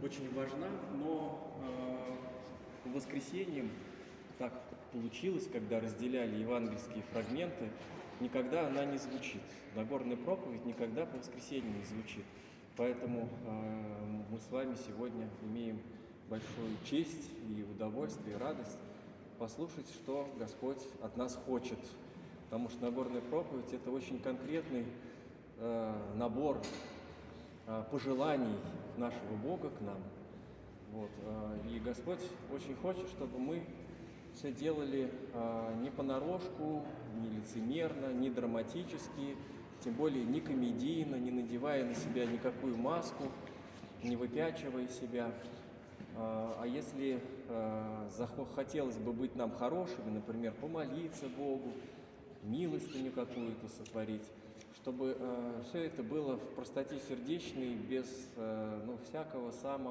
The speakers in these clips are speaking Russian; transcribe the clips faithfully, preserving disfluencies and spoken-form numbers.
очень важна, но э, по воскресеньям так получилось, когда разделяли евангельские фрагменты, никогда она не звучит. Нагорная проповедь никогда по воскресеньям не звучит. Поэтому э, мы с вами сегодня имеем большую честь и удовольствие, и радость послушать, что Господь от нас хочет. Потому что Нагорная проповедь – это очень конкретный э, набор э, пожеланий нашего Бога к нам. Вот. Э, и Господь очень хочет, чтобы мы все делали э, не понарошку, не лицемерно, не драматически, тем более не комедийно, не надевая на себя никакую маску, не выпячивая себя. А если э, захотелось бы быть нам хорошими, например, помолиться Богу, милостыню какую-то сотворить, чтобы э, все это было в простоте сердечной, без э, ну, всякого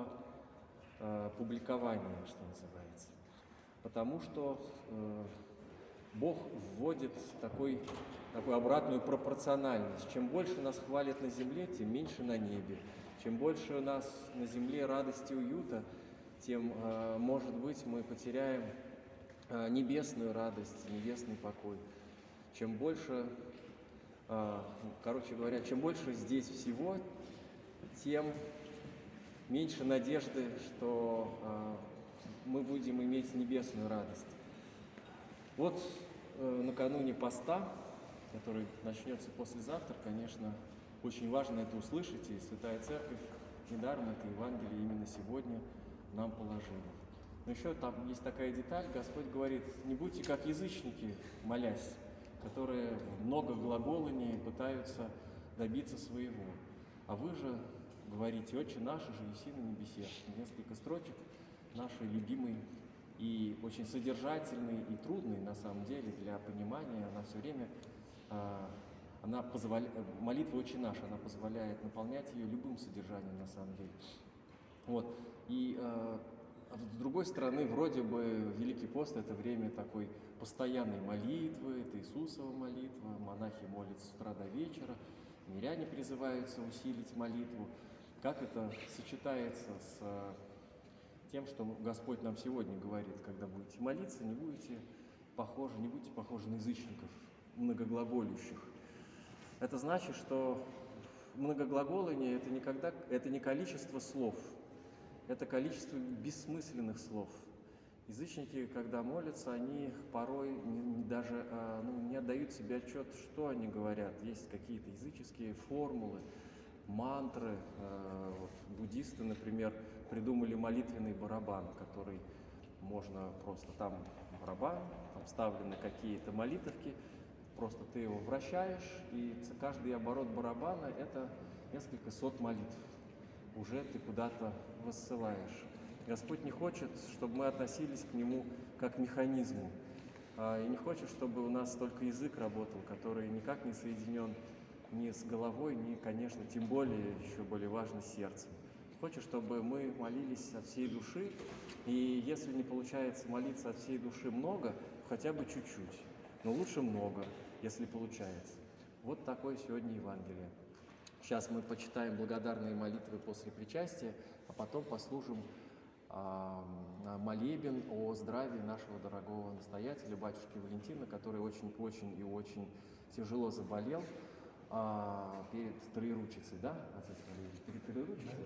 самопубликования, что называется. Потому что э, Бог вводит такой, такую обратную пропорциональность. Чем больше нас хвалят на земле, тем меньше на небе. Чем больше у нас на земле радости и уюта, тем, э, может быть, мы потеряем э, небесную радость, небесный покой. Чем больше, э, короче говоря, чем больше здесь всего, тем меньше надежды, что э, мы будем иметь небесную радость. Вот э, накануне поста, который начнется послезавтра, конечно, очень важно это услышать, и Святая Церковь недаром это Евангелие именно сегодня нам положила. Но еще там есть такая деталь, Господь говорит: не будьте как язычники, молясь, которые много глаголаний пытаются добиться своего. А вы же говорите: «Отче наш, же еси на небесе». Несколько строчек нашей любимой и очень содержательной и трудной, на самом деле, для понимания. Она все время, она позволяет, молитва «Отче наш», она позволяет наполнять ее любым содержанием, на самом деле. Вот. И с другой стороны, вроде бы Великий пост – это время такой постоянной молитвы, это Иисусова молитва, монахи молятся с утра до вечера, миряне призываются усилить молитву. Как это сочетается с тем, что Господь нам сегодня говорит: когда будете молиться, не будете похожи, не будьте похожи на язычников, многоглаголющих. Это значит, что многоглаголание – это никогда, это не количество слов, это количество бессмысленных слов. Язычники, когда молятся, они порой не, не даже ну, не отдают себе отчет, что они говорят. Есть какие-то языческие формулы, мантры. Вот, буддисты, например, придумали молитвенный барабан, который можно просто, там барабан, там вставлены какие-то молитвки, просто ты его вращаешь, и каждый оборот барабана – это несколько сот молитв. Уже ты куда-то воссылаешь. Господь не хочет, чтобы мы относились к Нему как к механизму, и не хочет, чтобы у нас только язык работал, который никак не соединен ни с головой, ни, конечно, тем более, еще более важно, с сердцем. Хочет, чтобы мы молились от всей души, и если не получается молиться от всей души много, хотя бы чуть-чуть, но лучше много, если получается. Вот такое сегодня Евангелие. Сейчас мы почитаем благодарные молитвы после причастия, а потом послушаем а, молебен о здравии нашего дорогого настоятеля, батюшки Валентина, который очень-очень и очень тяжело заболел а, перед Троеручицей, да, отец Валерий? Перед Троеручицей?